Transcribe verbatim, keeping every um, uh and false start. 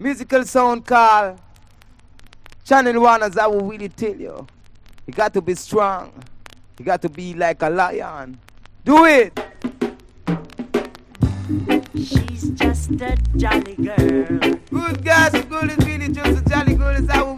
Musical sound call. Channel one, as I will really tell you. You got to be strong. You got to be like a lion. Do it! She's just a jolly girl. Good girl, so good is really just a jolly girl, as I will